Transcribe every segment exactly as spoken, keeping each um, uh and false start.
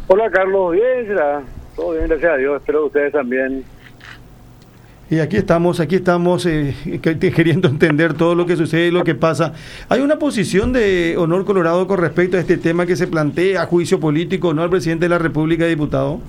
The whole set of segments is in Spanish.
Hola Carlos, bien, será. Todo bien, gracias a Dios. Espero que ustedes también. Y aquí estamos, aquí estamos eh, queriendo entender todo lo que sucede y lo que pasa. ¿Hay una posición de Honor Colorado con respecto a este tema que se plantea, juicio político, no al presidente de la República, diputado?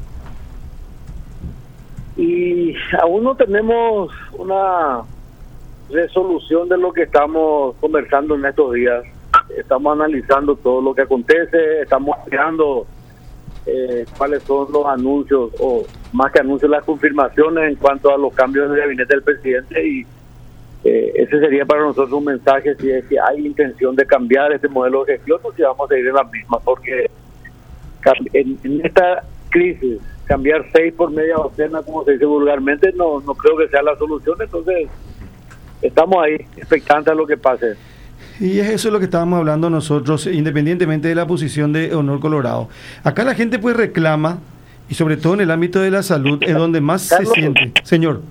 Y aún no tenemos una resolución de lo que estamos conversando en estos días. Estamos analizando todo lo que acontece, estamos mirando eh, cuáles son los anuncios, o más que anuncios, las confirmaciones en cuanto a los cambios del gabinete del presidente, y eh, ese sería para nosotros un mensaje si es que hay intención de cambiar este modelo de gestión o si vamos a seguir en la misma, porque en, en esta crisis cambiar seis por media docena, como se dice vulgarmente, no, no creo que sea la solución. Entonces estamos ahí expectantes a lo que pase. Y eso es lo que estábamos hablando nosotros, independientemente de la posición de Honor Colorado. Acá la gente pues reclama, y sobre todo en el ámbito de la salud, es donde más Carlos, se siente. Señor.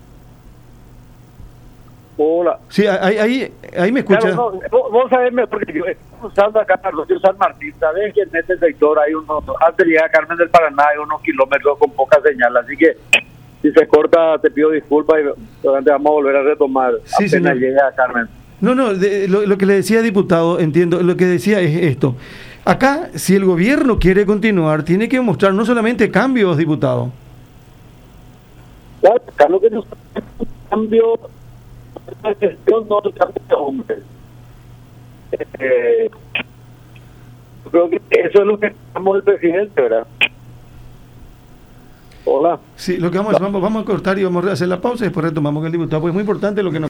Hola. Sí, ahí, ahí, ahí me escucha. Claro, no, vos, vos sabés, porque yo estoy usando acá Carlos San Martín, sabés que en este sector hay unos, antes de llegar a Carmen del Paraná hay unos kilómetros con poca señal, así que si se corta te pido disculpas y durante vamos a volver a retomar sí, apenas señor. llegue a Carmen. No, no, de, lo, lo que le decía, diputado, entiendo, lo que decía es esto. Acá, si el gobierno quiere continuar, tiene que mostrar no solamente cambios, diputado. Claro, acá no queremos cambio, la gestión no es cambio de hombres. Eh, yo creo que eso es lo que estamos el presidente, ¿verdad? Hola. Sí, lo que vamos, vamos, vamos a cortar y vamos a hacer la pausa y después retomamos con el diputado, porque es muy importante lo que nos